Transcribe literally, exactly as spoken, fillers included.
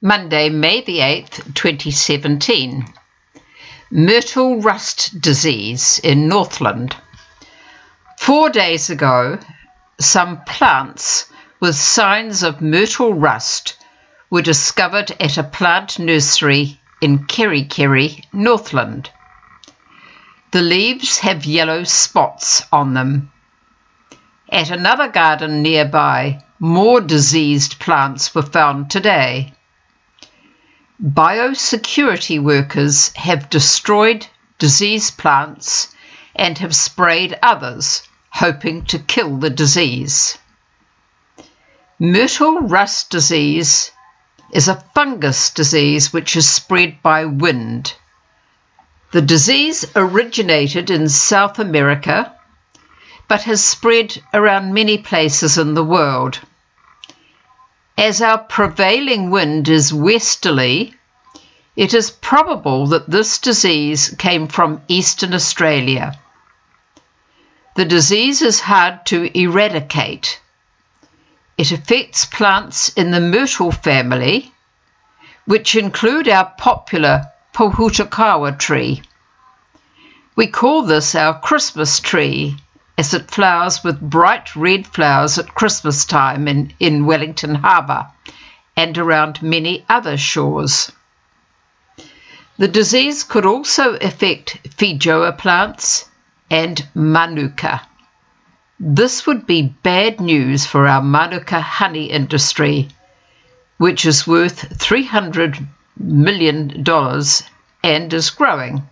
Monday, May the eighth, twenty seventeen. Myrtle rust disease in Northland. Four days ago, some plants with signs of myrtle rust were discovered at a plant nursery in Kerikeri, Northland. The leaves have yellow spots on them. At another garden nearby, more diseased plants were found today. Biosecurity workers have destroyed diseased plants and have sprayed others, hoping to kill the disease. Myrtle rust disease is a fungus disease which is spread by wind. The disease originated in South America, but has spread around many places in the world. As our prevailing wind is westerly, it is probable that this disease came from Eastern Australia. The disease is hard to eradicate. It affects plants in the myrtle family, which include our popular Pohutukawa tree. We call this our Christmas tree, as it flowers with bright red flowers at Christmas time in, in Wellington Harbour and around many other shores. The disease could also affect Feijoa plants and Manuka. This would be bad news for our Manuka honey industry, which is worth three hundred million dollars and is growing.